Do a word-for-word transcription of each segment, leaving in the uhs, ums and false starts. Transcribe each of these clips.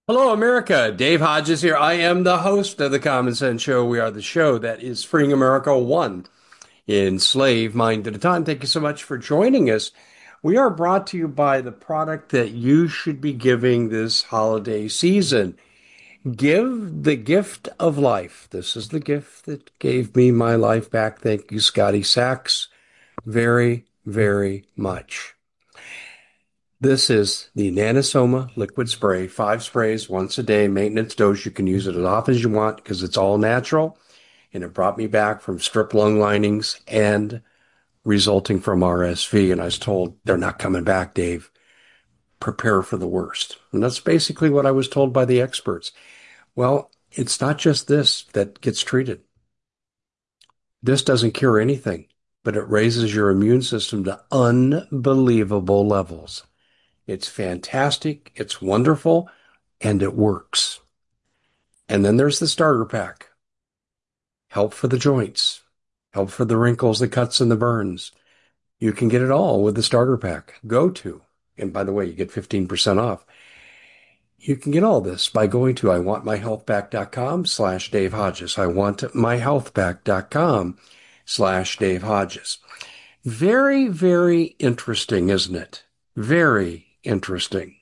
Hello, America. Dave Hodges here. I am the host of the Common Sense Show. We are the show that is freeing America one enslaved mind at a time. Thank you so much for joining us. We are brought to you by the product that you should be giving this holiday season. Give the gift of life. This is the gift that gave me my life back. Thank you, Scotty Sachs, very, very much. This is the Nanosoma liquid spray, five sprays once a day, maintenance dose. You can use it as often as you want because it's all natural. And it brought me back from strip lung linings and resulting from R S V. And I was told, they're not coming back, Dave. Prepare for the worst. And that's basically what I was told by the experts. Well, it's not just this that gets treated. This doesn't cure anything, but it raises your immune system to unbelievable levels. It's fantastic, it's wonderful, and it works. And then there's the starter pack. Help for the joints, help for the wrinkles, the cuts, and the burns. You can get it all with the starter pack. Go to, and by the way, you get fifteen percent off. You can get all this by going to iwantmyhealthback.com slash Dave Hodges. iwantmyhealthback.com slash Dave Hodges. Very, very interesting, isn't it? Very interesting.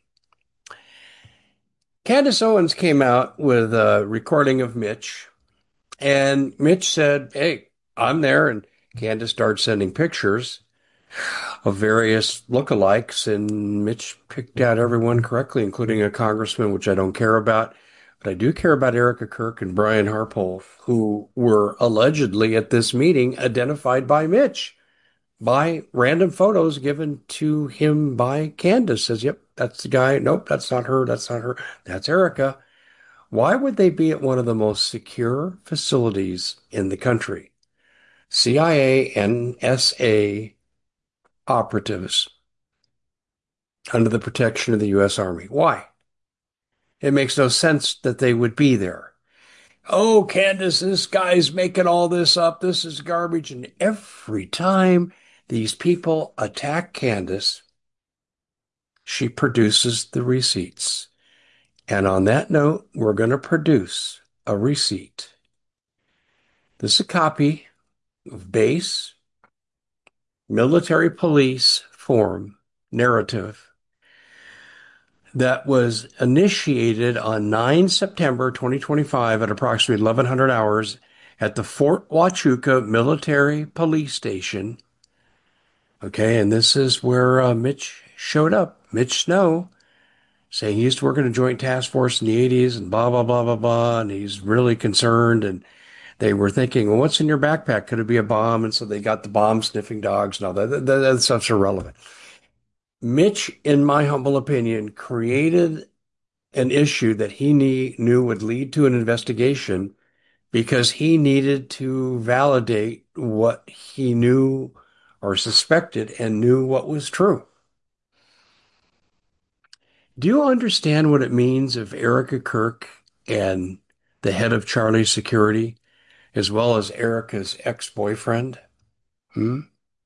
Candace Owens came out with a recording of Mitch, and Mitch said, "Hey, I'm there." And Candace started sending pictures of various lookalikes, and Mitch picked out everyone correctly, including a congressman, which I don't care about. But I do care about Erica Kirk and Brian Harpole, who were allegedly at this meeting identified by Mitch by random photos given to him by Candace. Says, yep, that's the guy. Nope, that's not her. That's not her. That's Erica. Why would they be at one of the most secure facilities in the country? C I A, N S A operatives under the protection of the U S Army. Why? It makes no sense that they would be there. Oh, Candace, this guy's making all this up. This is garbage. And every time these people attack Candace, she produces the receipts. And on that note, we're going to produce a receipt. This is a copy of base military police form narrative that was initiated on nine September twenty twenty-five at approximately eleven hundred hours at the Fort Huachuca Military Police Station. Okay, and this is where uh, Mitch showed up. Mitch Snow, saying he used to work in a joint task force in the eighties and blah, blah, blah, blah, blah. And he's really concerned. And they were thinking, well, what's in your backpack? Could it be a bomb? And so they got the bomb sniffing dogs and all that. That, that, that stuff's irrelevant. Mitch, in my humble opinion, created an issue that he need, knew would lead to an investigation because he needed to validate what he knew or suspected and knew what was true. Do you understand what it means if Erica Kirk and the head of Charlie's Security, as well as Erica's ex-boyfriend, hmm,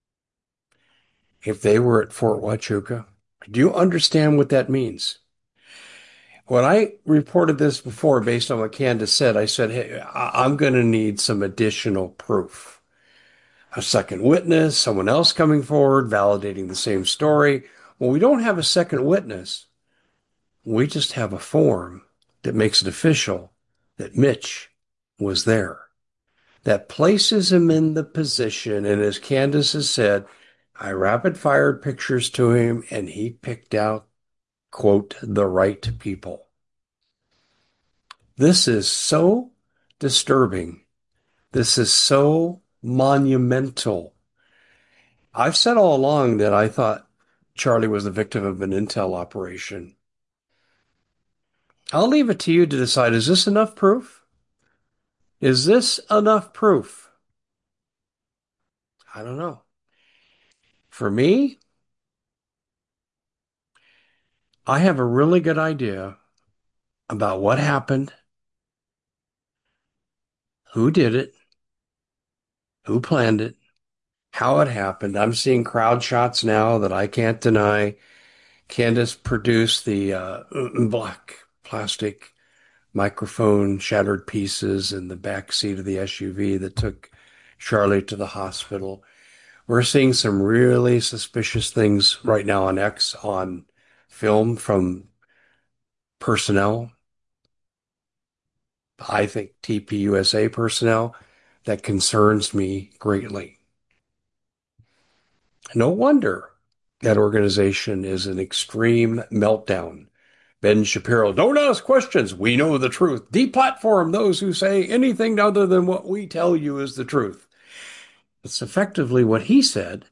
if they were at Fort Huachuca? Do you understand what that means? When I reported this before, based on what Candace said, I said, hey, I- I'm going to need some additional proof. A second witness, someone else coming forward, validating the same story. Well, we don't have a second witness. We just have a form that makes it official that Mitch was there. That places him in the position, and as Candace has said, I rapid fired pictures to him and he picked out, quote, the right people. This is so disturbing. This is so monumental. I've said all along that I thought Charlie was the victim of an intel operation. I'll leave it to you to decide, is this enough proof? Is this enough proof? I don't know. For me, I have a really good idea about what happened, who did it, who planned it, how it happened. I'm seeing crowd shots now that I can't deny. Candace produced the uh, black plastic microphone shattered pieces in the back seat of the S U V that took Charlie to the hospital. We're seeing some really suspicious things right now on X on film from personnel. I think T P U S A personnel that concerns me greatly. No wonder that organization is an extreme meltdown. Ben Shapiro, don't ask questions. We know the truth. Deplatform those who say anything other than what we tell you is the truth. It's effectively what he said.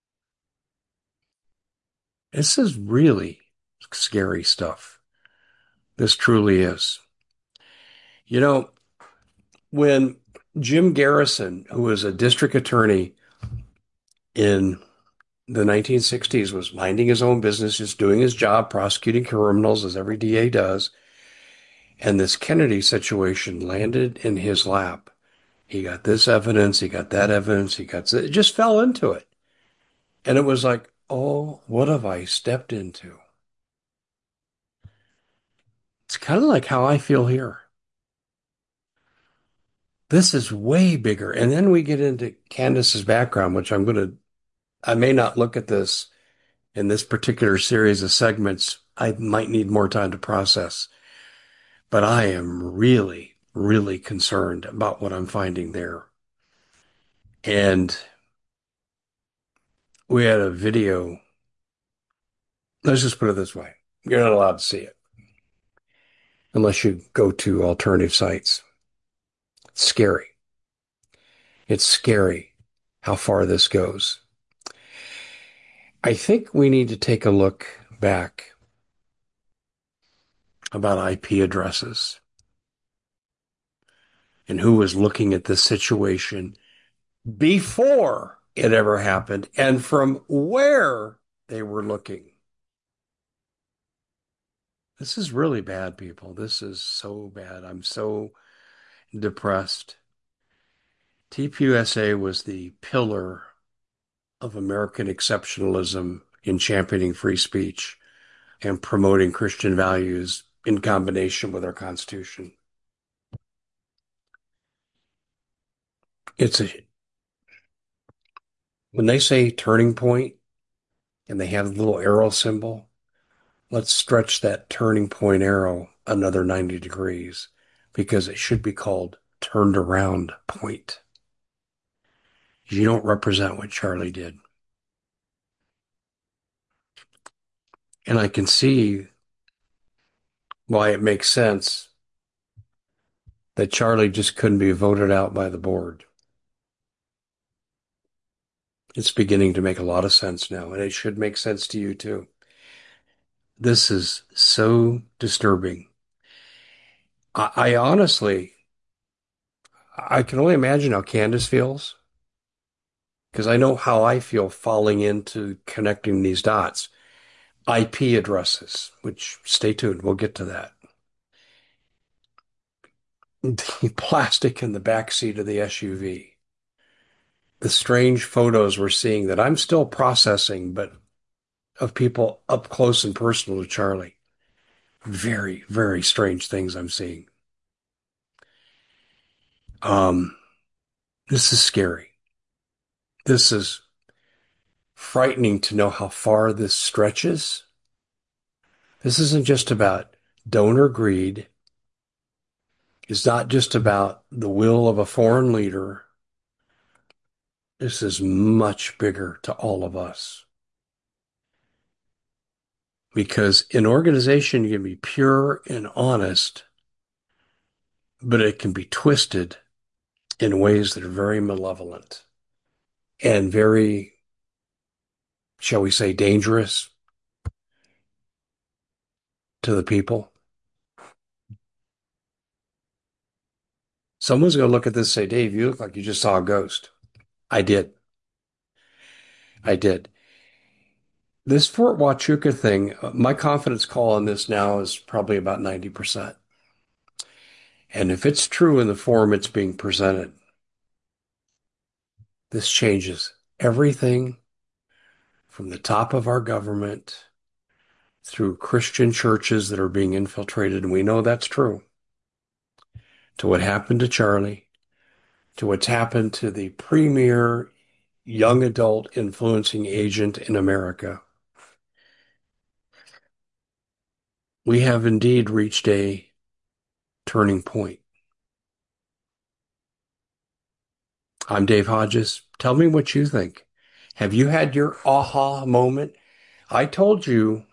This is really scary stuff. This truly is. You know, when Jim Garrison, who was a district attorney in the nineteen sixties, was minding his own business, just doing his job, prosecuting criminals as every D A does, and this Kennedy situation landed in his lap. He got this evidence, he got that evidence, he got it just fell into it. And it was like, oh, what have I stepped into? It's kind of like how I feel here. This is way bigger. And then we get into Candace's background, which I'm going to, I may not look at this in this particular series of segments. I might need more time to process, but I am really, really concerned about what I'm finding there. And we had a video. Let's just put it this way. You're not allowed to see it unless you go to alternative sites. It's scary. It's scary how far this goes. I think we need to take a look back about I P addresses and who was looking at this situation before it ever happened and from where they were looking. This is really bad, people. This is so bad. I'm so depressed. T P U S A was the pillar of American exceptionalism in championing free speech and promoting Christian values in combination with our Constitution. It's a, when they say turning point and they have the little arrow symbol, let's stretch that turning point arrow another ninety degrees because it should be called turned around point. You don't represent what Charlie did. And I can see why it makes sense that Charlie just couldn't be voted out by the board. It's beginning to make a lot of sense now, and it should make sense to you too. This is so disturbing. I, I honestly, I can only imagine how Candace feels because I know how I feel falling into connecting these dots. I P addresses, which stay tuned, we'll get to that. The plastic in the back seat of the S U V. The strange photos we're seeing that I'm still processing, but of people up close and personal to Charlie. Very, very strange things I'm seeing. Um, this is scary. This is frightening to know how far this stretches. This isn't just about donor greed. It's not just about the will of a foreign leader. This is much bigger to all of us. Because an organization can be pure and honest, but it can be twisted in ways that are very malevolent and very, shall we say, dangerous to the people. Someone's going to look at this and say, Dave, you look like you just saw a ghost. I did. I did. This Fort Huachuca thing, uh, my confidence call on this now is probably about ninety percent. And if it's true in the form it's being presented, this changes everything from the top of our government through Christian churches that are being infiltrated, and we know that's true, to what happened to Charlie, to what's happened to the premier young adult influencing agent in America. We have indeed reached a turning point. I'm Dave Hodges. Tell me what you think. Have you had your aha moment? I told you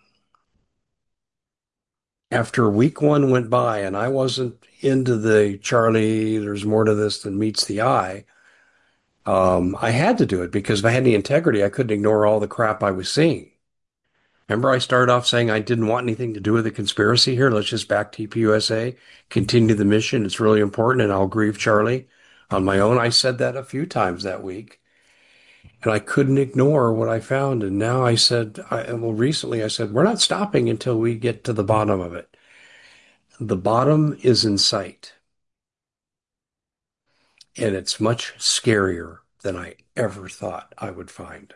after week one went by and I wasn't into the Charlie, there's more to this than meets the eye. Um, I had to do it because if I had any integrity, I couldn't ignore all the crap I was seeing. Remember, I started off saying I didn't want anything to do with the conspiracy here. Let's just back T P U S A, continue the mission. It's really important, and I'll grieve Charlie on my own. I said that a few times that week, and I couldn't ignore what I found. And now I said, I, well, recently I said, we're not stopping until we get to the bottom of it. The bottom is in sight, and it's much scarier than I ever thought I would find.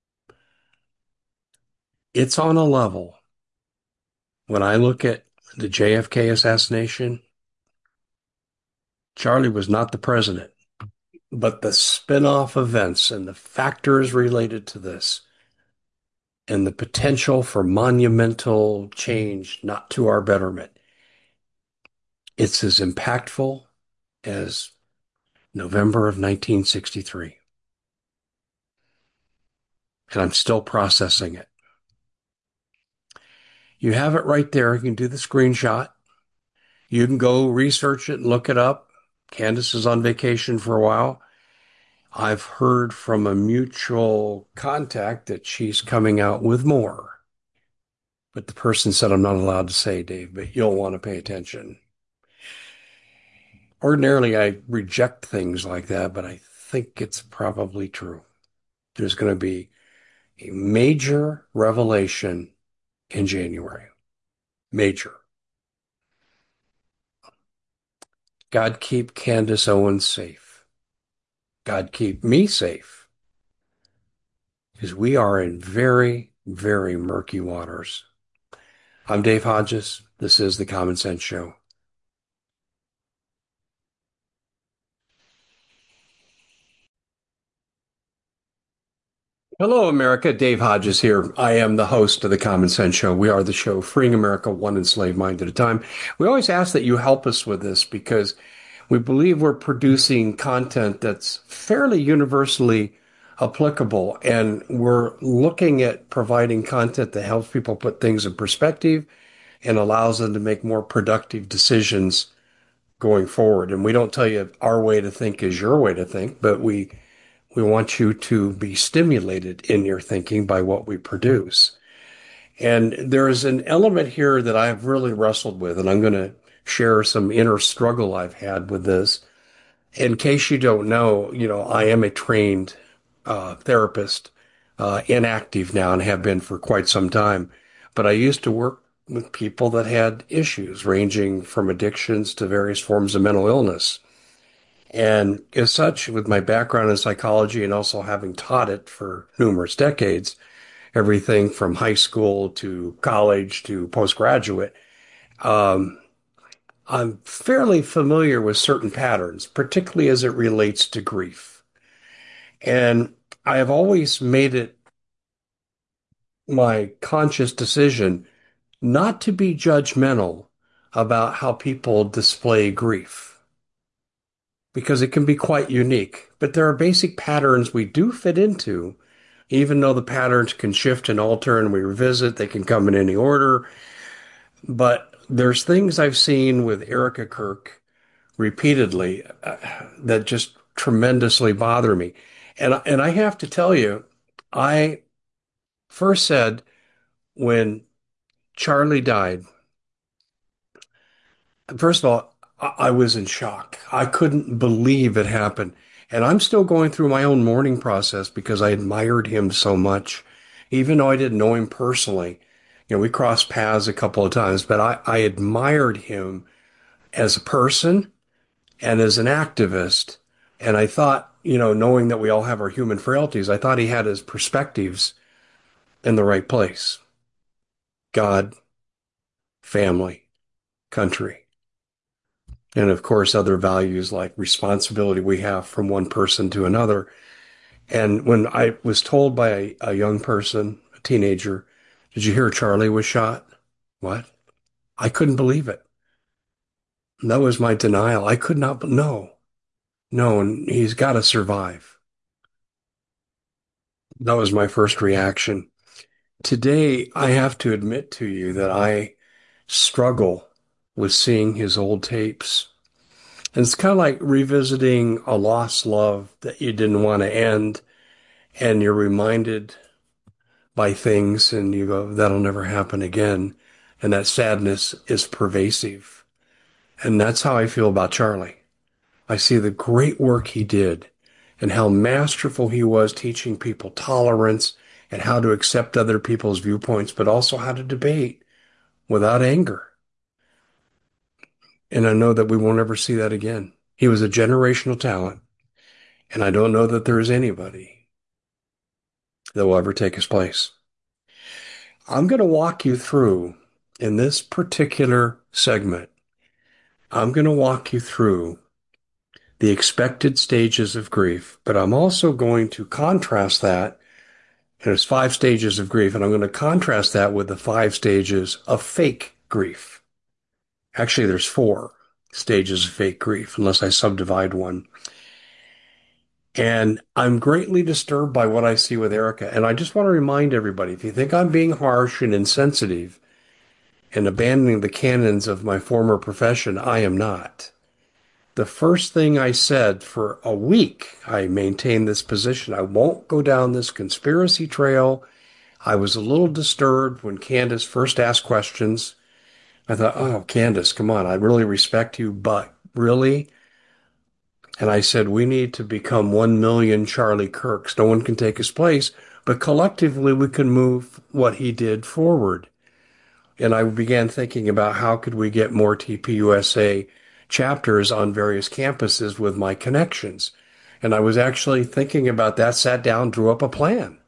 It's on a level. When I look at the J F K assassination, Charlie was not the president, but the spin-off events and the factors related to this and the potential for monumental change, not to our betterment, it's as impactful as November of nineteen sixty-three. And I'm still processing it. You have it right there. You can do the screenshot. You can go research it and look it up. Candace is on vacation for a while. I've heard from a mutual contact that she's coming out with more. But the person said, I'm not allowed to say, Dave, but you'll want to pay attention. Ordinarily, I reject things like that, but I think it's probably true. There's going to be a major revelation in January. Major. God keep Candace Owens safe. God keep me safe. Because we are in very, very murky waters. I'm Dave Hodges. This is The Common Sense Show. Hello, America. Dave Hodges here. I am the host of The Common Sense Show. We are the show freeing America one enslaved mind at a time. We always ask that you help us with this because we believe we're producing content that's fairly universally applicable, and we're looking at providing content that helps people put things in perspective and allows them to make more productive decisions going forward. And we don't tell you our way to think is your way to think, but we we want you to be stimulated in your thinking by what we produce. And there is an element here that I've really wrestled with, and I'm going to share some inner struggle I've had with this. In case you don't know, you know, I am a trained uh, therapist, uh, inactive now and have been for quite some time. But I used to work with people that had issues ranging from addictions to various forms of mental illness. And as such, with my background in psychology and also having taught it for numerous decades, everything from high school to college to postgraduate, um, I'm fairly familiar with certain patterns, particularly as it relates to grief. And I have always made it my conscious decision not to be judgmental about how people display grief, because it can be quite unique. But there are basic patterns we do fit into, even though the patterns can shift and alter and we revisit, they can come in any order. But there's things I've seen with Erica Kirk repeatedly uh, that just tremendously bother me. And, and I have to tell you, I first said when Charlie died, first of all, I, I was in shock. I couldn't believe it happened. And I'm still going through my own mourning process because I admired him so much, even though I didn't know him personally. You know, we crossed paths a couple of times, but I, I admired him as a person and as an activist. And I thought, you know, knowing that we all have our human frailties, I thought he had his perspectives in the right place. God, family, country, and of course, other values like responsibility we have from one person to another. And when I was told by a, a young person, a teenager, did you hear Charlie was shot? What? I couldn't believe it. That was my denial. I could not, no, no, and he's got to survive. That was my first reaction. Today, I have to admit to you that I struggle with seeing his old tapes. And it's kind of like revisiting a lost love that you didn't want to end, and you're reminded by things, and you go, that'll never happen again. And that sadness is pervasive. And that's how I feel about Charlie. I see the great work he did and how masterful he was teaching people tolerance and how to accept other people's viewpoints, but also how to debate without anger. And I know that we won't ever see that again. He was a generational talent, and I don't know that there is anybody that will ever take his place. I'm going to walk you through, in this particular segment, I'm going to walk you through the expected stages of grief, but I'm also going to contrast that. And there's five stages of grief, and I'm going to contrast that with the five stages of fake grief. Actually, there's four stages of fake grief, unless I subdivide one. And I'm greatly disturbed by what I see with Erica. And I just want to remind everybody, if you think I'm being harsh and insensitive and abandoning the canons of my former profession, I am not. The first thing I said for a week, I maintained this position. I won't go down this conspiracy trail. I was a little disturbed when Candace first asked questions. I thought, oh, Candace, come on. I really respect you, but really? And I said, we need to become one million Charlie Kirks. No one can take his place, but collectively we can move what he did forward. And I began thinking about how could we get more T P U S A chapters on various campuses with my connections. And I was actually thinking about that, sat down, drew up a plan.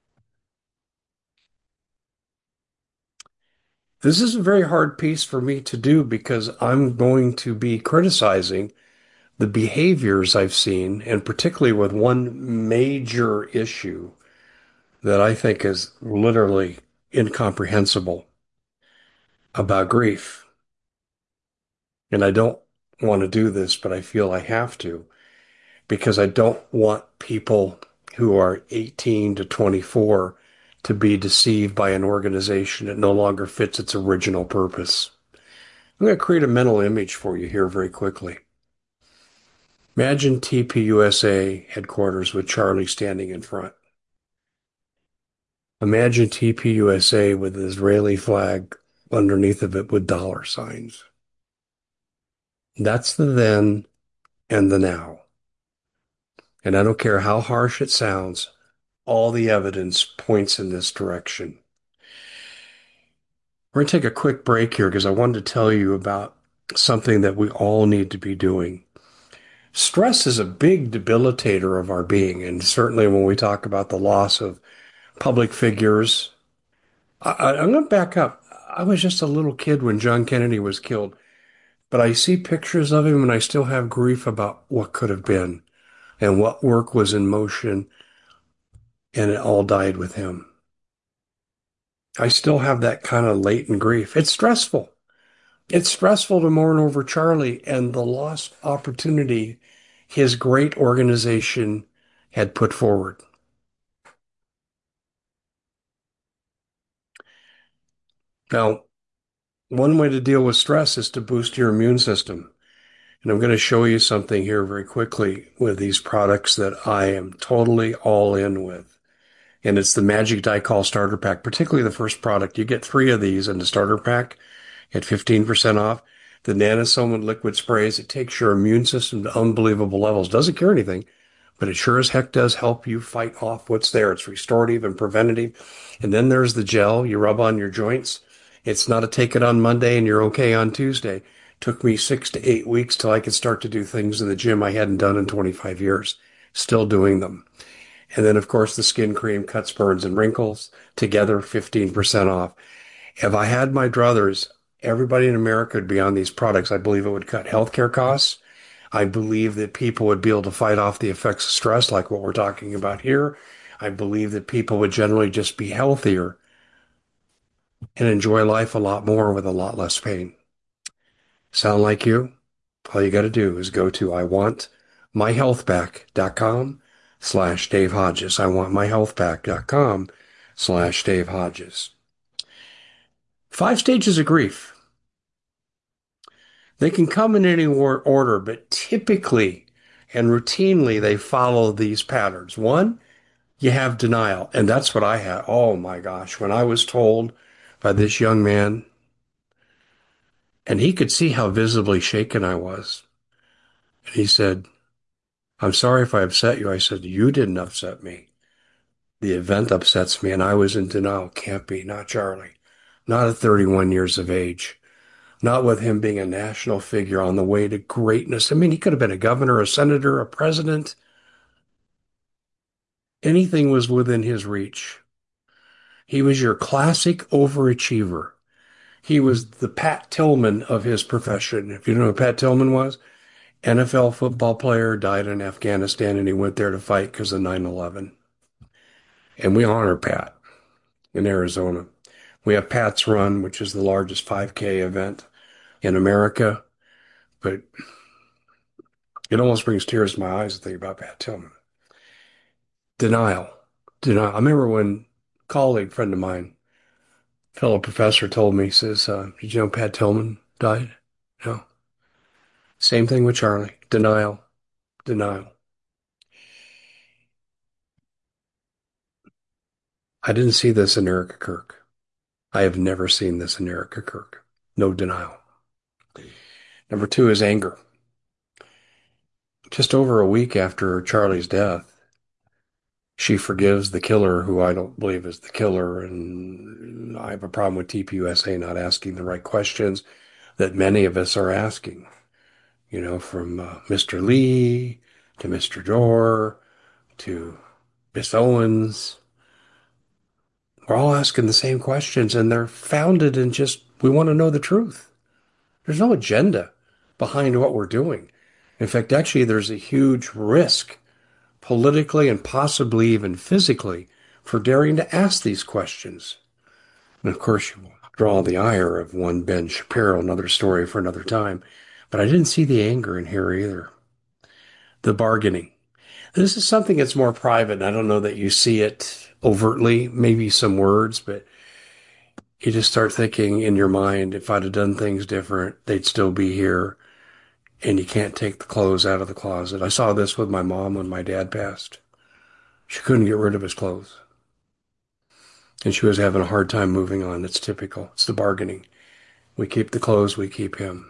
This is a very hard piece for me to do because I'm going to be criticizing the behaviors I've seen, and particularly with one major issue that I think is literally incomprehensible about grief. And I don't want to do this, but I feel I have to because I don't want people who are eighteen to twenty-four to be deceived by an organization that no longer fits its original purpose. I'm going to create a mental image for you here very quickly. Imagine T P U S A headquarters with Charlie standing in front. Imagine T P U S A with the Israeli flag underneath of it with dollar signs. That's the then and the now. And I don't care how harsh it sounds, all the evidence points in this direction. We're going to take a quick break here because I wanted to tell you about something that we all need to be doing. Stress is a big debilitator of our being, and certainly when we talk about the loss of public figures, I, I'm going to back up. I was just a little kid when John Kennedy was killed, but I see pictures of him and I still have grief about what could have been and what work was in motion, and it all died with him. I still have that kind of latent grief. It's stressful. It's stressful to mourn over Charlie and the lost opportunity his great organization had put forward. Now, one way to deal with stress is to boost your immune system. And I'm going to show you something here very quickly with these products that I am totally all in with. And it's the Magic Dicol Starter Pack, particularly the first product. You get three of these in the starter pack at fifteen percent off. The Nanosome liquid sprays, it takes your immune system to unbelievable levels. Doesn't cure anything, but it sure as heck does help you fight off what's there. It's restorative and preventative. And then there's the gel you rub on your joints. It's not a take it on Monday and you're okay on Tuesday. Took me six to eight weeks till I could start to do things in the gym I hadn't done in twenty-five years. Still doing them. And then, of course, the skin cream cuts, burns, and wrinkles together, fifteen percent off. If I had my druthers, everybody in America would be on these products. I believe it would cut healthcare costs. I believe that people would be able to fight off the effects of stress, like what we're talking about here. I believe that people would generally just be healthier and enjoy life a lot more with a lot less pain. Sound like you? All you got to do is go to I want my health back dot com slash Dave Hodges. I want my health back dot com slash Dave Hodges. Five stages of grief. They can come in any order, but typically and routinely they follow these patterns. One, you have denial, and that's what I had. Oh my gosh, when I was told by this young man, and he could see how visibly shaken I was, and he said, I'm sorry if I upset you. I said, you didn't upset me. The event upsets me, and I was in denial. Can't be, not Charlie. Not at thirty-one years of age. Not with him being a national figure on the way to greatness. I mean, he could have been a governor, a senator, a president. Anything was within his reach. He was your classic overachiever. He was the Pat Tillman of his profession. If you know who Pat Tillman was, N F L football player, died in Afghanistan, and he went there to fight because of nine eleven. And we honor Pat in Arizona. We have Pat's Run, which is the largest five K event in America. But it almost brings tears to my eyes to think about Pat Tillman. Denial. Denial. I remember when a colleague, friend of mine, fellow professor told me, he says, uh, did you know Pat Tillman died? No. Same thing with Charlie. Denial. Denial. I didn't see this in Erica Kirk. I have never seen this in Erica Kirk. No denial. Number two is anger. Just over a week after Charlie's death, she forgives the killer, who I don't believe is the killer. And I have a problem with T P U S A not asking the right questions that many of us are asking, you know, from uh, Mister Lee to Mister Dorr to Miss Owens. We're all asking the same questions, and they're founded in just, we want to know the truth. There's no agenda behind what we're doing. In fact, actually, there's a huge risk politically and possibly even physically for daring to ask these questions. And of course, you draw the ire of one Ben Shapiro, another story for another time. But I didn't see the anger in here either. The bargaining. This is something that's more private, and I don't know that you see it overtly, maybe some words, but you just start thinking in your mind, if I'd have done things different, they'd still be here. And you can't take the clothes out of the closet. I saw this with my mom when my dad passed. She couldn't get rid of his clothes. And she was having a hard time moving on. It's typical. It's the bargaining. We keep the clothes, we keep him.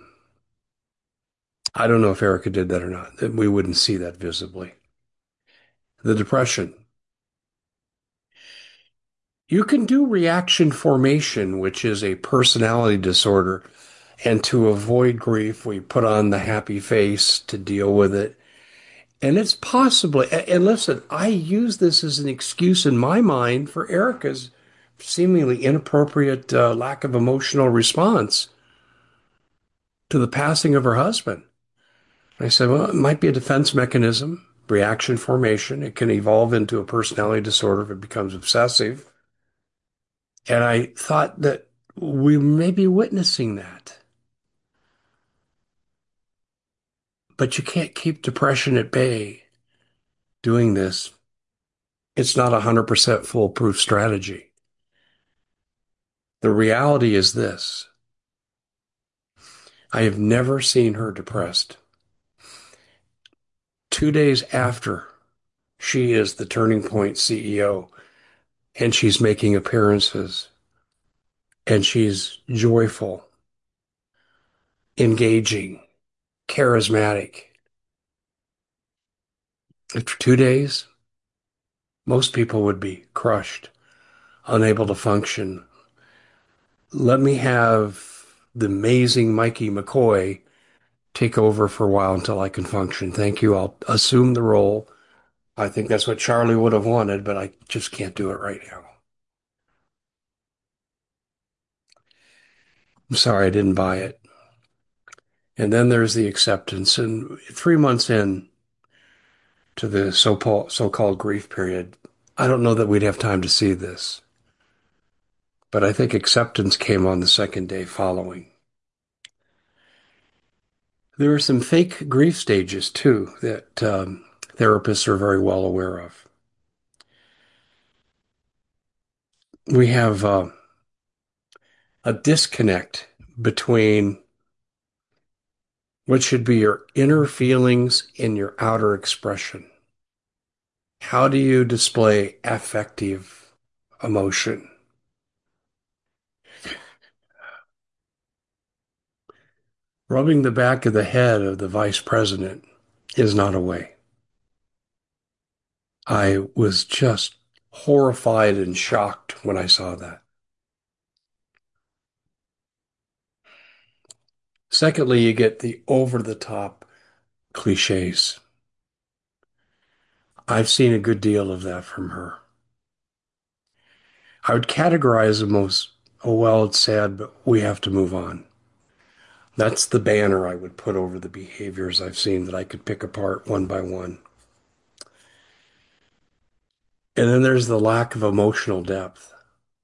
I don't know if Erica did that or not. We wouldn't see that visibly. The depression. You can do reaction formation, which is a personality disorder. And to avoid grief, we put on the happy face to deal with it. And it's possibly, and listen, I use this as an excuse in my mind for Erica's seemingly inappropriate uh, lack of emotional response to the passing of her husband. I said, well, it might be a defense mechanism, reaction formation. It can evolve into a personality disorder if it becomes obsessive. And I thought that we may be witnessing that. But you can't keep depression at bay doing this. It's not a one hundred percent foolproof strategy. The reality is this. I have never seen her depressed. Two days after she is the Turning Point C E O and she's making appearances and she's joyful, engaging, charismatic. After two days, most people would be crushed, unable to function. Let me have the amazing Mikey McCoy take over for a while until I can function. Thank you. I'll assume the role. I think that's what Charlie would have wanted, but I just can't do it right now. I'm sorry I didn't buy it. And then there's the acceptance. And three months in to the so-called so-called grief period, I don't know that we'd have time to see this, but I think acceptance came on the second day following. There are some fake grief stages too that um, therapists are very well aware of. We have uh, a disconnect between what should be your inner feelings and your outer expression. How do you display affective emotion? Rubbing the back of the head of the vice president is not a way. I was just horrified and shocked when I saw that. Secondly, you get the over the top cliches. I've seen a good deal of that from her. I would categorize them as, oh, well, it's sad, but we have to move on. That's the banner I would put over the behaviors I've seen that I could pick apart one by one. And then there's the lack of emotional depth.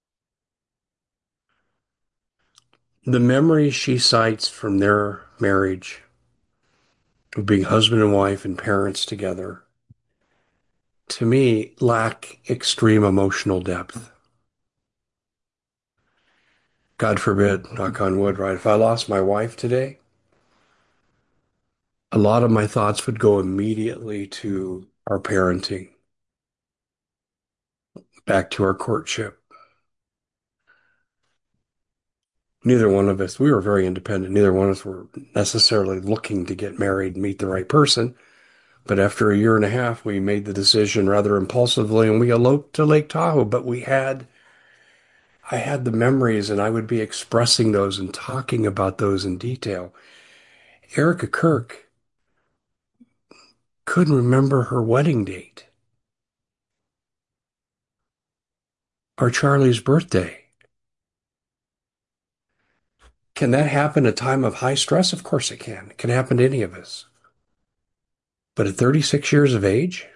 The memories she cites from their marriage, of being husband and wife and parents together, to me, lack extreme emotional depth. God forbid, knock on wood, right? If I lost my wife today, a lot of my thoughts would go immediately to our parenting, back to our courtship. Neither one of us, we were very independent. Neither one of us were necessarily looking to get married and meet the right person. But after a year and a half, we made the decision rather impulsively and we eloped to Lake Tahoe. But we had, I had the memories and I would be expressing those and talking about those in detail. Erica Kirk couldn't remember her wedding date or Charlie's birthday. Can that happen at a time of high stress? Of course it can. It can happen to any of us. But at thirty-six years of age,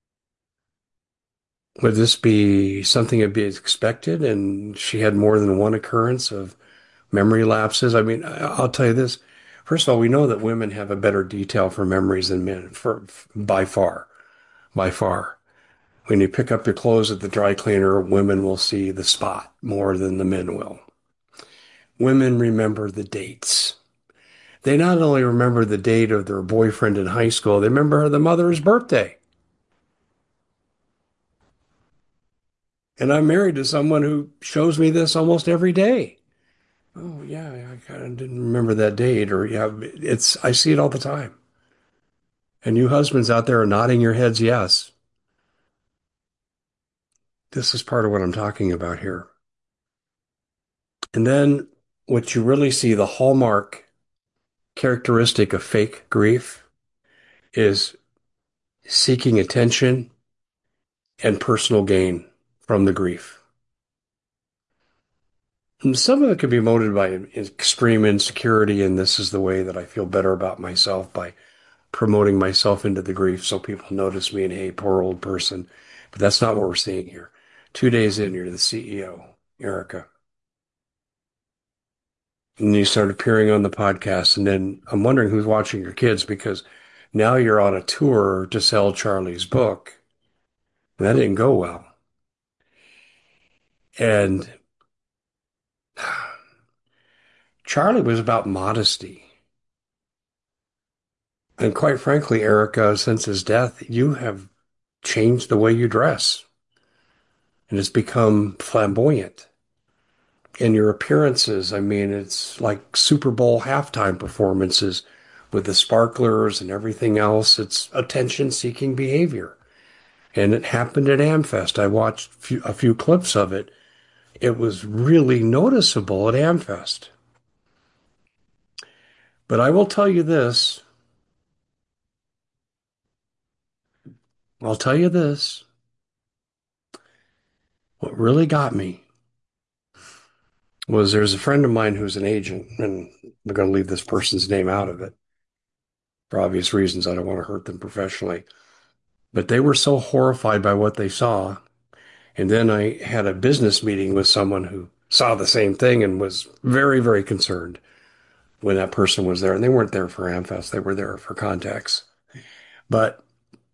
would this be something that'd be expected? And she had more than one occurrence of memory lapses. I mean, I'll tell you this. First of all, we know that women have a better detail for memories than men, for by far, by far. When you pick up your clothes at the dry cleaner, women will see the spot more than the men will. Women remember the dates. They not only remember the date of their boyfriend in high school, they remember the mother's birthday. And I'm married to someone who shows me this almost every day. Oh yeah, I kind of didn't remember that date, or yeah, it's I see it all the time. And you husbands out there are nodding your heads, yes. This is part of what I'm talking about here. And then what you really see, the hallmark characteristic of fake grief is seeking attention and personal gain from the grief. And some of it can be motivated by extreme insecurity, and this is the way that I feel better about myself by promoting myself into the grief so people notice me and, hey, poor old person. But that's not what we're seeing here. Two days in, you're the C E O, Erica. And you start appearing on the podcast, and then I'm wondering who's watching your kids because now you're on a tour to sell Charlie's book. And that didn't go well. And Charlie was about modesty. And quite frankly, Erica, since his death, you have changed the way you dress. And it's become flamboyant. And your appearances, I mean, it's like Super Bowl halftime performances with the sparklers and everything else. It's attention-seeking behavior. And it happened at AmFest. I watched few, a few clips of it. It was really noticeable at AmFest. But I will tell you this. I'll tell you this. What really got me was there's a friend of mine who's an agent, and I'm going to leave this person's name out of it for obvious reasons. I don't want to hurt them professionally. But they were so horrified by what they saw. And then I had a business meeting with someone who saw the same thing and was very, very concerned when that person was there. And they weren't there for AmFest, they were there for contacts. But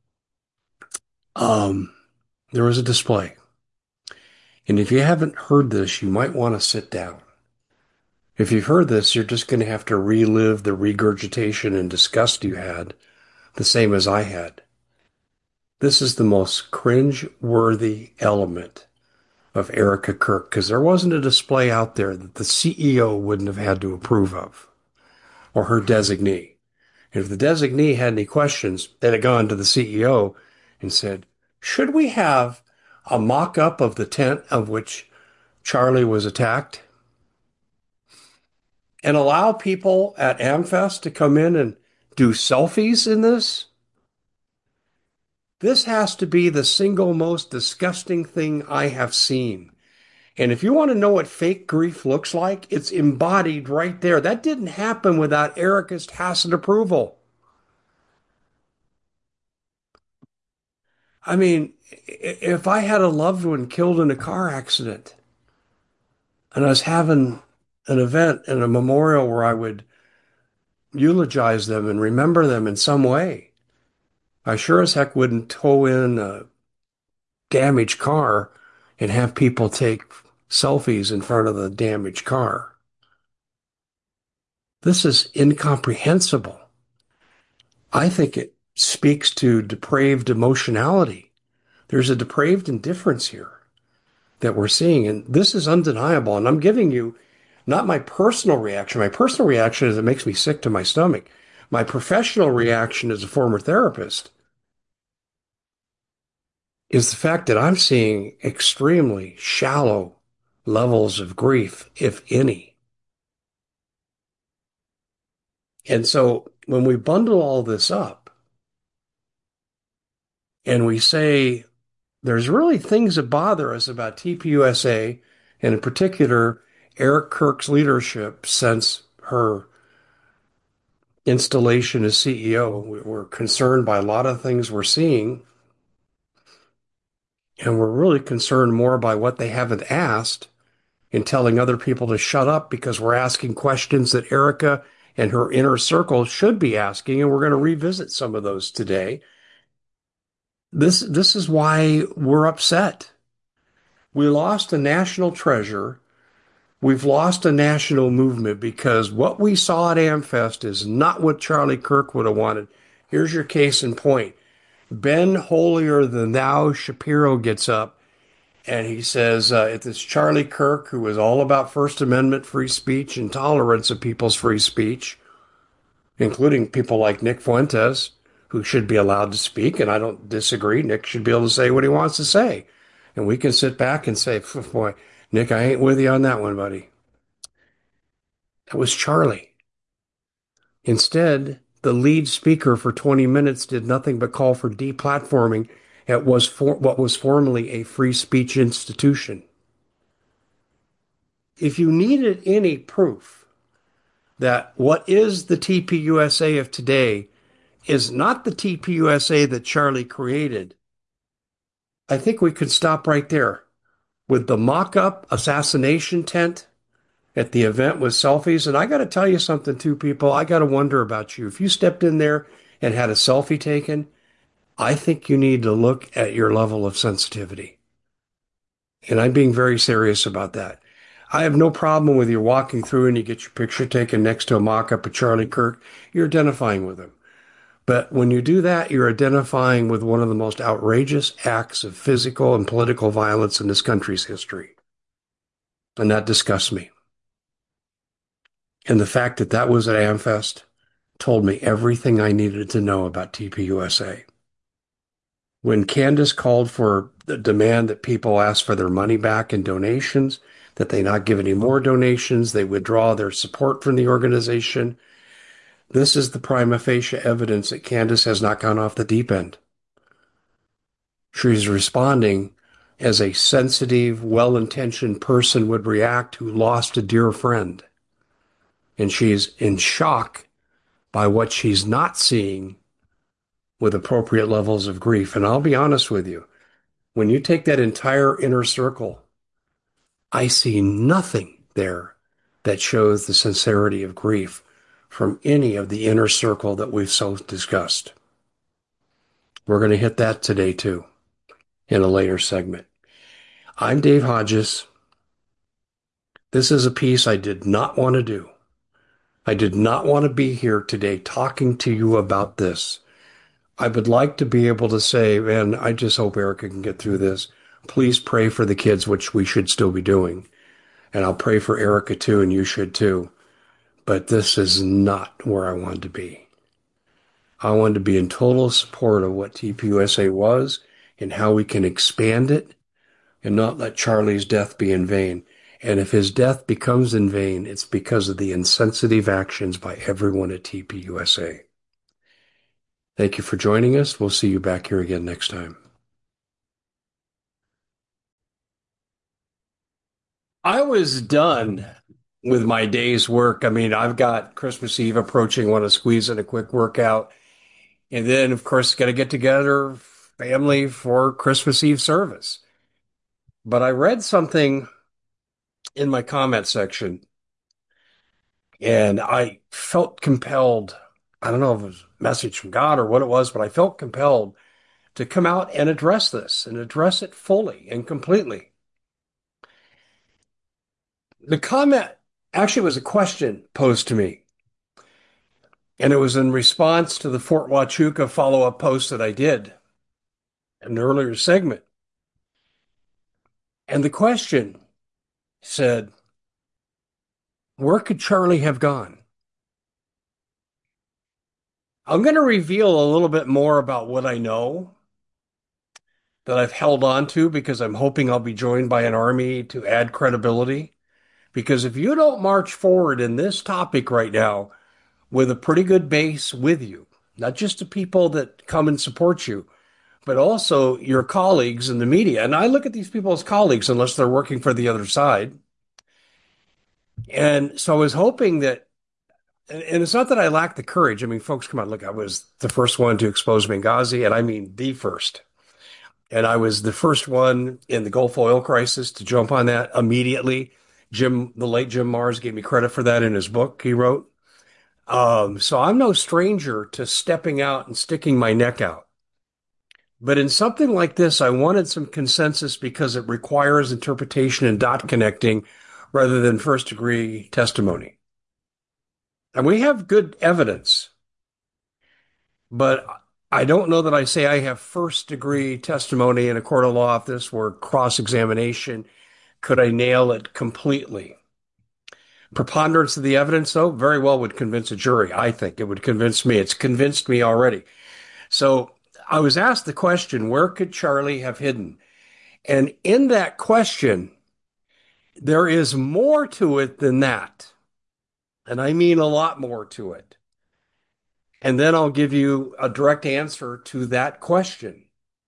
um, there was a display. And if you haven't heard this, you might want to sit down. If you've heard this, you're just going to have to relive the regurgitation and disgust you had, the same as I had. This is the most cringe-worthy element of Erica Kirk, because there wasn't a display out there that the C E O wouldn't have had to approve of, or her designee. And if the designee had any questions, they'd have gone to the C E O and said, should we have a mock-up of the tent of which Charlie was attacked? And allow people at AmFest to come in and do selfies in this? This has to be the single most disgusting thing I have seen. And if you want to know what fake grief looks like, it's embodied right there. That didn't happen without Erica's tacit approval. I mean, if I had a loved one killed in a car accident and I was having an event and a memorial where I would eulogize them and remember them in some way, I sure as heck wouldn't tow in a damaged car and have people take selfies in front of the damaged car. This is incomprehensible. I think it speaks to depraved emotionality. There's a depraved indifference here that we're seeing, and this is undeniable. And I'm giving you not my personal reaction. My personal reaction is it makes me sick to my stomach. My professional reaction as a former therapist is the fact that I'm seeing extremely shallow levels of grief, if any. And so when we bundle all this up and we say there's really things that bother us about T P U S A, and in particular, Eric Kirk's leadership since her installation as C E O. We're concerned by a lot of things we're seeing, and we're really concerned more by what they haven't asked in telling other people to shut up because we're asking questions that Erica and her inner circle should be asking, and we're going to revisit some of those today. This, this is why we're upset. We lost a national treasure. We've lost a national movement because what we saw at AmFest is not what Charlie Kirk would have wanted. Here's your case in point. Ben Holier Than Thou Shapiro gets up and he says, uh, it's Charlie Kirk, who was all about First Amendment free speech and tolerance of people's free speech, including people like Nick Fuentes, who should be allowed to speak. And I don't disagree. Nick should be able to say what he wants to say. And we can sit back and say, boy, Nick, I ain't with you on that one, buddy. That was Charlie. Instead, the lead speaker for twenty minutes did nothing but call for deplatforming at was for, what was formerly a free speech institution. If you needed any proof that what is the T P U S A of today is not the T P U S A that Charlie created, I think we could stop right there with the mock-up assassination tent at the event with selfies. And I got to tell you something too, people. I got to wonder about you. If you stepped in there and had a selfie taken, I think you need to look at your level of sensitivity. And I'm being very serious about that. I have no problem with you walking through and you get your picture taken next to a mock-up of Charlie Kirk. You're identifying with him. But when you do that, you're identifying with one of the most outrageous acts of physical and political violence in this country's history. And that disgusts me. And the fact that that was at AmFest told me everything I needed to know about T P U S A. When Candace called for the demand that people ask for their money back in donations, that they not give any more donations, they withdraw their support from the organization, this is the prima facie evidence that Candace has not gone off the deep end. She's responding as a sensitive, well-intentioned person would react who lost a dear friend. And she's in shock by what she's not seeing with appropriate levels of grief. And I'll be honest with you, when you take that entire inner circle, I see nothing there that shows the sincerity of grief from any of the inner circle that we've so discussed. We're going to hit that today too in a later segment. I'm Dave Hodges. This is a piece I did not want to do. I did not want to be here today talking to you about this. I would like to be able to say, man, I just hope Erica can get through this. Please pray for the kids, which we should still be doing. And I'll pray for Erica too, and you should too. But this is not where I wanted to be. I wanted to be in total support of what T P U S A was and how we can expand it and not let Charlie's death be in vain. And if his death becomes in vain, it's because of the insensitive actions by everyone at T P U S A. Thank you for joining us. We'll see you back here again next time. I was done with my day's work. I mean, I've got Christmas Eve approaching, want to squeeze in a quick workout. And then, of course, got to get together, family, for Christmas Eve service. But I read something in my comment section and I felt compelled. I don't know if it was a message from God or what it was, but I felt compelled to come out and address this and address it fully and completely. The comment actually was a question posed to me, and it was in response to the Fort Huachuca follow-up post that I did in an earlier segment. And the question said, where could Charlie have gone? I'm going to reveal a little bit more about what I know that I've held on to because I'm hoping I'll be joined by an army to add credibility. Because if you don't march forward in this topic right now with a pretty good base with you, not just the people that come and support you, but also your colleagues in the media. And I look at these people as colleagues unless they're working for the other side. And so I was hoping that, and it's not that I lack the courage. I mean, folks, come on, look, I was the first one to expose Benghazi, and I mean the first. And I was the first one in the Gulf oil crisis to jump on that immediately. Jim, the late Jim Marrs, gave me credit for that in his book he wrote. Um, so I'm no stranger to stepping out and sticking my neck out. But in something like this, I wanted some consensus because it requires interpretation and dot connecting rather than first degree testimony. And we have good evidence, but I don't know that I say I have first degree testimony in a court of law if this were cross-examination. Could I nail it completely? Preponderance of the evidence, though, very well would convince a jury. I think it would convince me. It's convinced me already. So I was asked the question, where could Charlie have hidden? And in that question, there is more to it than that. And I mean a lot more to it. And then I'll give you a direct answer to that question.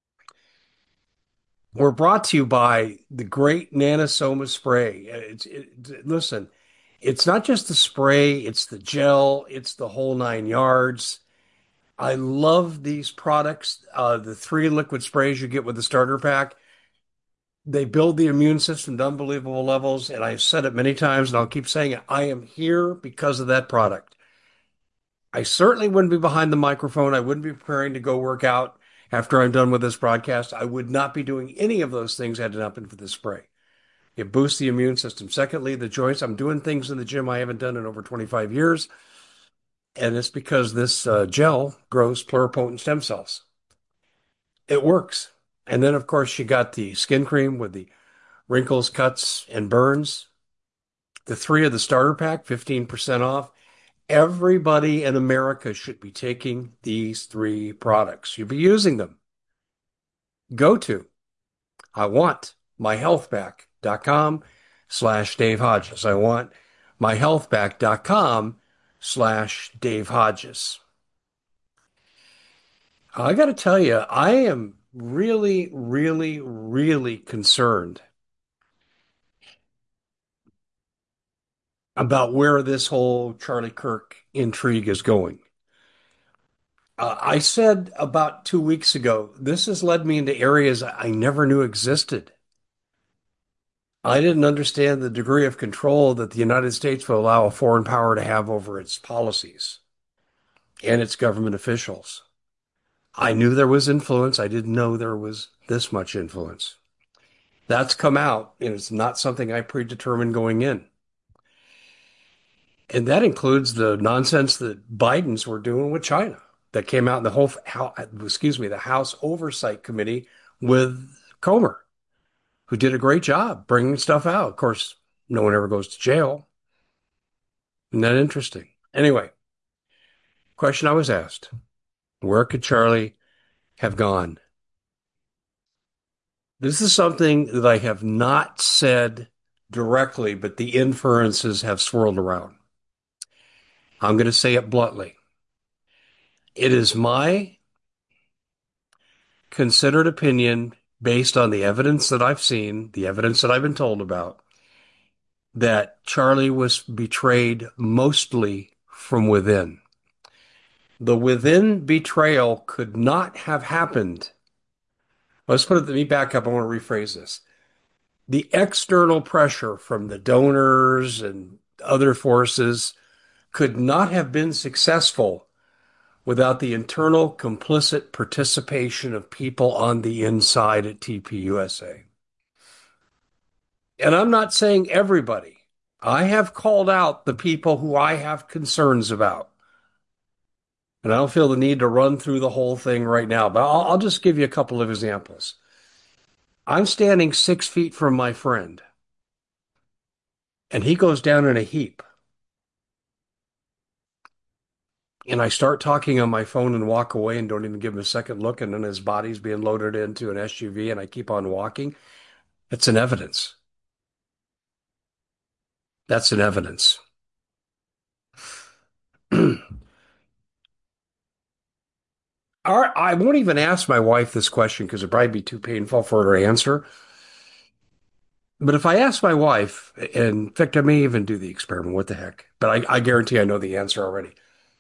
We're brought to you by the great Nanosoma spray. It's, it, listen, it's not just the spray, it's the gel, it's the whole nine yards. I love these products. Uh, the three liquid sprays you get with the starter pack, they build the immune system to unbelievable levels. And I've said it many times, and I'll keep saying it. I am here because of that product. I certainly wouldn't be behind the microphone. I wouldn't be preparing to go work out after I'm done with this broadcast. I would not be doing any of those things had it not been for this spray. It boosts the immune system. Secondly, the joints. I'm doing things in the gym I haven't done in over twenty-five years. And it's because this uh, gel grows pluripotent stem cells. It works. And then, of course, you got the skin cream with the wrinkles, cuts, and burns. The three of the starter pack, fifteen percent off. Everybody in America should be taking these three products. You'll be using them. Go to I want my health back dot com slash Dave Hodges. I want my health back dot com slash Dave Hodges. I got to tell you, I am really, really, really concerned about where this whole Charlie Kirk intrigue is going. Uh, I said about two weeks ago, this has led me into areas I never knew existed. I didn't understand the degree of control that the United States will allow a foreign power to have over its policies and its government officials. I knew there was influence. I didn't know there was this much influence. That's come out, and it's not something I predetermined going in. And that includes the nonsense that Biden's were doing with China that came out in the whole, how, excuse me, the House Oversight Committee with Comer, who did a great job bringing stuff out. Of course, no one ever goes to jail. Isn't that interesting? Anyway, question I was asked, where could Charlie have gone? This is something that I have not said directly, but the inferences have swirled around. I'm going to say it bluntly. It is my considered opinion based on the evidence that I've seen, the evidence that I've been told about, that Charlie was betrayed mostly from within. The within betrayal could not have happened. Let's put it, let me back up. I want to rephrase this. The external pressure from the donors and other forces could not have been successful without the internal complicit participation of people on the inside at T P U S A. And I'm not saying everybody. I have called out the people who I have concerns about. And I don't feel the need to run through the whole thing right now, but I'll, I'll just give you a couple of examples. I'm standing six feet from my friend, and he goes down in a heap. And I start talking on my phone and walk away and don't even give him a second look. And then his body's being loaded into an S U V and I keep on walking. That's an evidence. That's an evidence. I won't even ask my wife this question because it'd probably be too painful for her to answer. But if I ask my wife, and in fact, I may even do the experiment, what the heck? But I, I guarantee I know the answer already.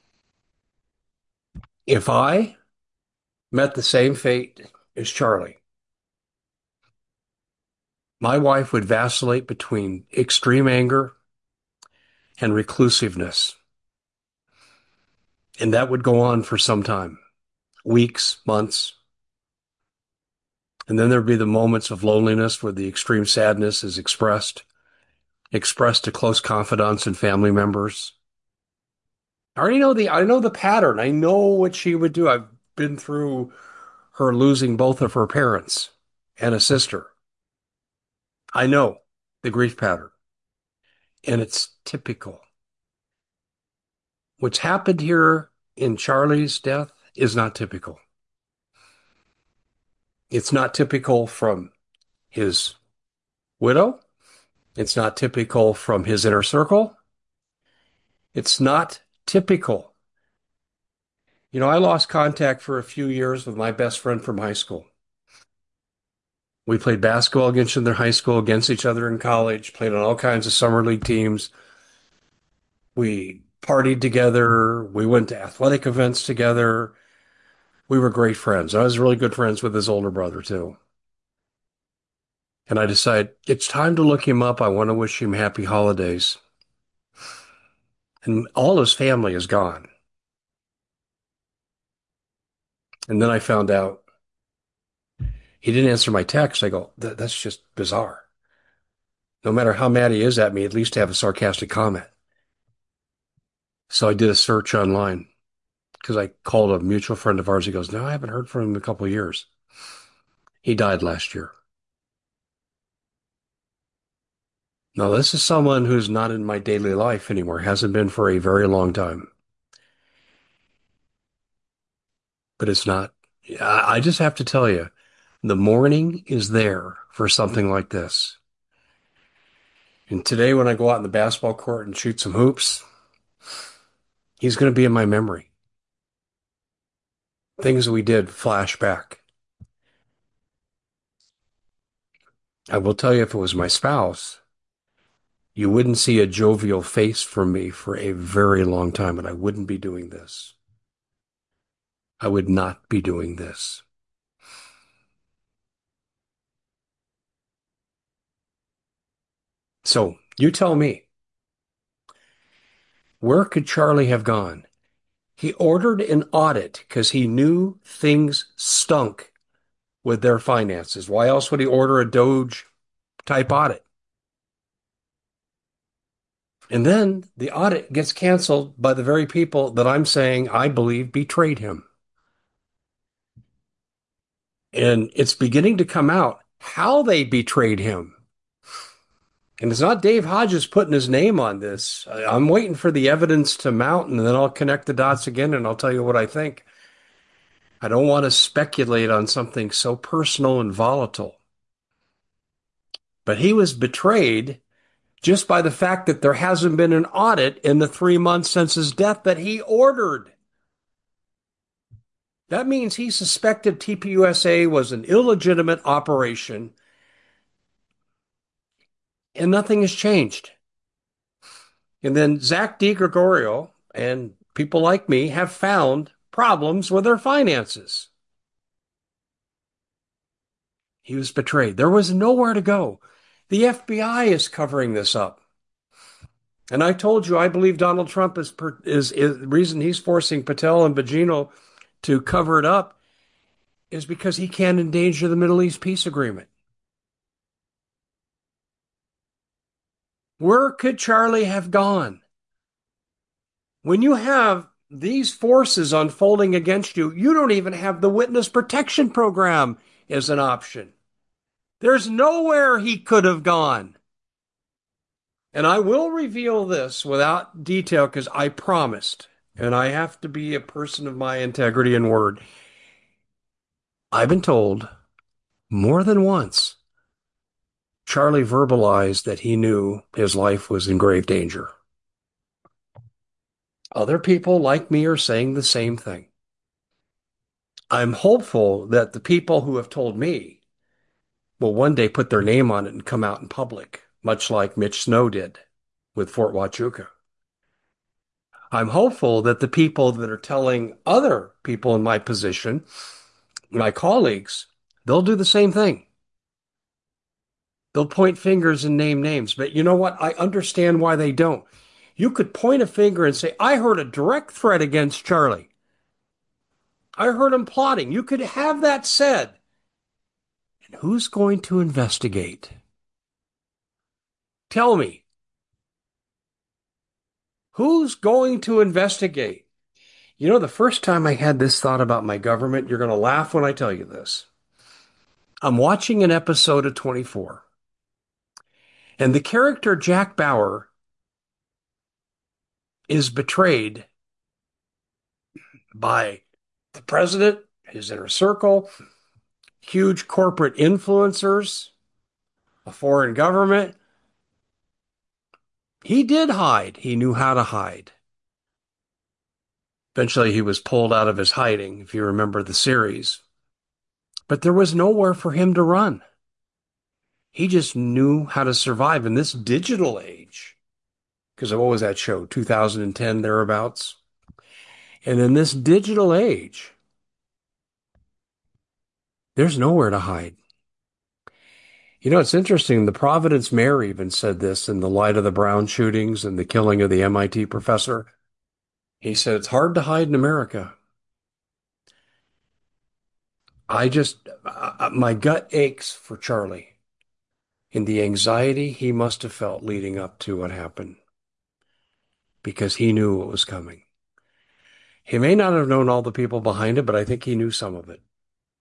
If I met the same fate as Charlie, my wife would vacillate between extreme anger and reclusiveness. And that would go on for some time, weeks, months. And then there'd be the moments of loneliness where the extreme sadness is expressed, expressed to close confidants and family members. I already know the, I know the pattern. I know what she would do. I've been through her losing both of her parents and a sister. I know the grief pattern, and it's typical. What's happened here in Charlie's death is not typical. It's not typical from his widow. It's not typical from his inner circle. It's not typical. You know, I lost contact for a few years with my best friend from high school. We played basketball against each other in high school, against each other in college, played on all kinds of summer league teams. We partied together. We went to athletic events together. We were great friends. I was really good friends with his older brother, too. And I decided it's time to look him up. I want to wish him happy holidays. And all his family is gone. And then I found out he didn't answer my text. I go, that's just bizarre. No matter how mad he is at me, at least have a sarcastic comment. So I did a search online because I called a mutual friend of ours. He goes, no, I haven't heard from him in a couple of years. He died last year. Now, this is someone who's not in my daily life anymore, hasn't been for a very long time. But it's not, I just have to tell you, the mourning is there for something like this. And today, when I go out in the basketball court and shoot some hoops, he's going to be in my memory. Things we did flash back. I will tell you, if it was my spouse, you wouldn't see a jovial face from me for a very long time, and I wouldn't be doing this. I would not be doing this. So you tell me, where could Charlie have gone? He ordered an audit because he knew things stunk with their finances. Why else would he order a Doge type audit? And then the audit gets canceled by the very people that I'm saying I believe betrayed him. And it's beginning to come out how they betrayed him. And it's not Dave Hodges putting his name on this. I'm waiting for the evidence to mount, and then I'll connect the dots again and I'll tell you what I think. I don't want to speculate on something so personal and volatile. But he was betrayed just by the fact that there hasn't been an audit in the three months since his death that he ordered. That means he suspected T P U S A was an illegitimate operation, and nothing has changed. And then Zach DiGregorio and people like me have found problems with their finances. He was betrayed. There was nowhere to go. The F B I is covering this up. And I told you I believe Donald Trump is per, is, is the reason he's forcing Patel and Bogino to cover it up is because he can't endanger the Middle East peace agreement. Where could Charlie have gone? When you have these forces unfolding against you, you don't even have the witness protection program as an option. There's nowhere he could have gone. And I will reveal this without detail because I promised, and I have to be a person of my integrity and word. I've been told more than once Charlie verbalized that he knew his life was in grave danger. Other people like me are saying the same thing. I'm hopeful that the people who have told me will one day put their name on it and come out in public, much like Mitch Snow did with Fort Huachuca. I'm hopeful that the people that are telling other people in my position, my colleagues, they'll do the same thing. They'll point fingers and name names. But you know what? I understand why they don't. You could point a finger and say, I heard a direct threat against Charlie. I heard him plotting. You could have that said. And who's going to investigate? Tell me. Who's going to investigate? You know, the first time I had this thought about my government, you're going to laugh when I tell you this. I'm watching an episode of twenty-four, and the character Jack Bauer is betrayed by the president, his inner circle, huge corporate influencers, a foreign government. He did hide. He knew how to hide. Eventually, he was pulled out of his hiding, if you remember the series. But there was nowhere for him to run. He just knew how to survive in this digital age. Because what was that show? two thousand ten, thereabouts. And in this digital age, there's nowhere to hide. You know, it's interesting. The Providence Mayor even said this in the light of the Brown shootings and the killing of the M I T professor. He said, it's hard to hide in America. I just, uh, my gut aches for Charlie and the anxiety he must have felt leading up to what happened because he knew what was coming. He may not have known all the people behind it, but I think he knew some of it.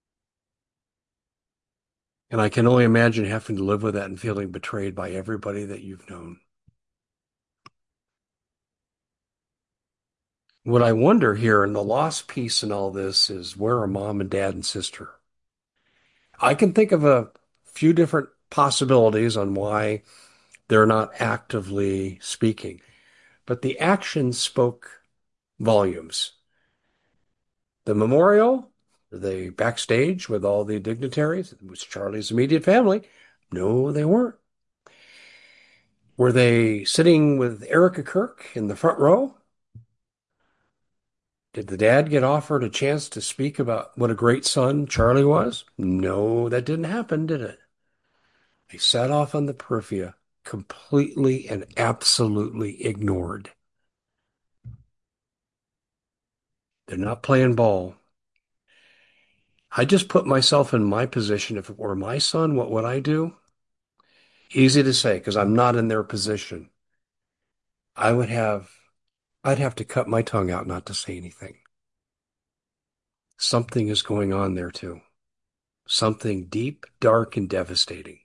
And I can only imagine having to live with that and feeling betrayed by everybody that you've known. What I wonder here in the lost piece in all this is where are mom and dad and sister? I can think of a few different possibilities on why they're not actively speaking, but the action spoke volumes. The memorial, the backstage with all the dignitaries, it was Charlie's immediate family. No, they weren't. Were they sitting with Erica Kirk in the front row? Did the dad get offered a chance to speak about what a great son Charlie was? No, that didn't happen, did it? They sat off on the periphery, completely and absolutely ignored. They're not playing ball. I just put myself in my position. If it were my son, what would I do? Easy to say because I'm not in their position. I would have, I'd have to cut my tongue out not to say anything. Something is going on there too. Something deep, dark, and devastating.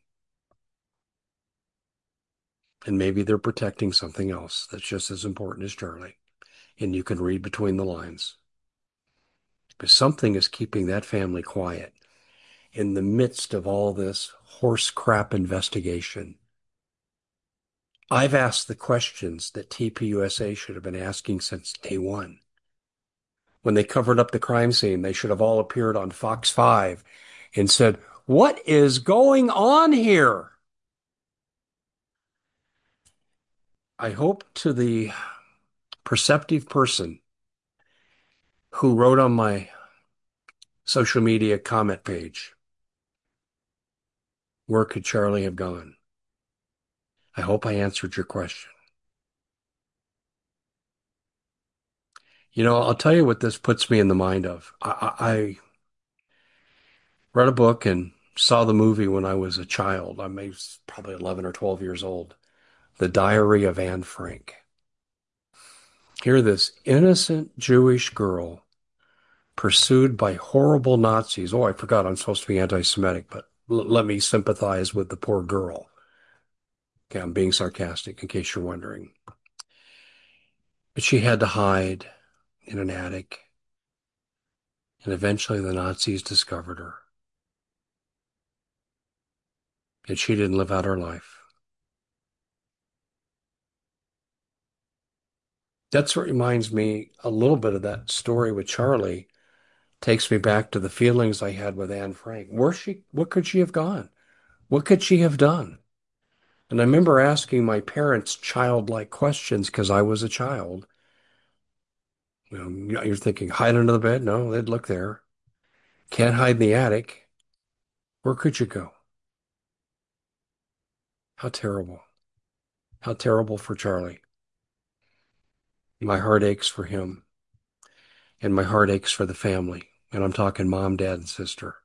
And maybe they're protecting something else that's just as important as Charlie. And you can read between the lines. But something is keeping that family quiet in the midst of all this horse crap investigation. I've asked the questions that T P U S A should have been asking since day one. When they covered up the crime scene, they should have all appeared on Fox five and said, "What is going on here?" I hope to the perceptive person who wrote on my social media comment page, where could Charlie have gone? I hope I answered your question. You know, I'll tell you what this puts me in the mind of. I, I read a book and saw the movie when I was a child. I was probably eleven or twelve years old. The Diary of Anne Frank. Here, this innocent Jewish girl pursued by horrible Nazis. Oh, I forgot I'm supposed to be anti-Semitic, but l- let me sympathize with the poor girl. Okay, I'm being sarcastic in case you're wondering. But she had to hide in an attic, and eventually the Nazis discovered her. And she didn't live out her life. That's what reminds me a little bit of that story with Charlie. Takes me back to the feelings I had with Anne Frank. Where she, what could she have gone? What could she have done? And I remember asking my parents childlike questions because I was a child. You know, you're thinking, hide under the bed? No, they'd look there. Can't hide in the attic. Where could you go? How terrible. How terrible for Charlie. My heart aches for him, and my heart aches for the family. And I'm talking mom, dad, and sister.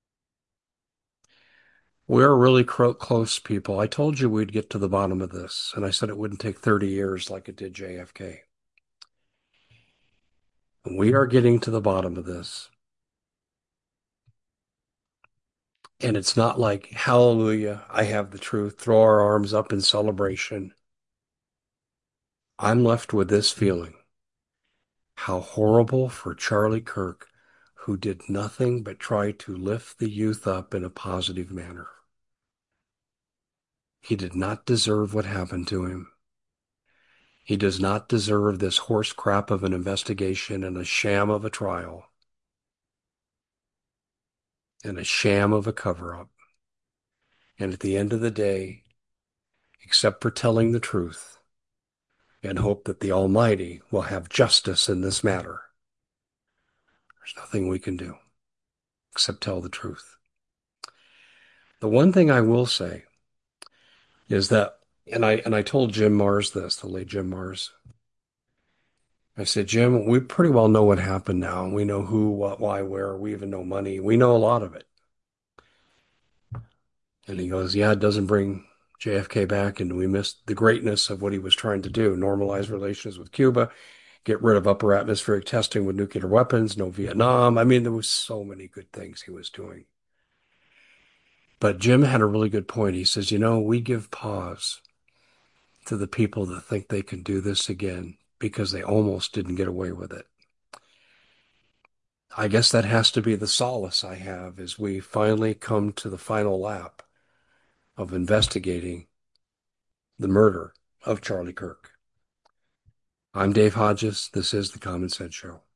We're really cro- close people. I told you we'd get to the bottom of this, and I said it wouldn't take thirty years like it did J F K. We are getting to the bottom of this. And it's not like, hallelujah, I have the truth, throw our arms up in celebration. I'm left with this feeling. How horrible for Charlie Kirk, who did nothing but try to lift the youth up in a positive manner. He did not deserve what happened to him. He does not deserve this horse crap of an investigation and a sham of a trial and a sham of a cover-up. And at the end of the day, except for telling the truth and hope that the Almighty will have justice in this matter, there's nothing we can do except tell the truth. The one thing I will say is that, and I and I told Jim Mars this, the late Jim Mars. I said, Jim, we pretty well know what happened now. We know who, what, why, where. We even know money. We know a lot of it. And he goes, yeah, it doesn't bring J F K back, and we missed the greatness of what he was trying to do: normalize relations with Cuba, get rid of upper atmospheric testing with nuclear weapons, no Vietnam. I mean, there was so many good things he was doing. But Jim had a really good point. He says, you know, we give pause to the people that think they can do this again because they almost didn't get away with it. I guess that has to be the solace I have as we finally come to the final lap of investigating the murder of Charlie Kirk. I'm Dave Hodges. This is The Common Sense Show.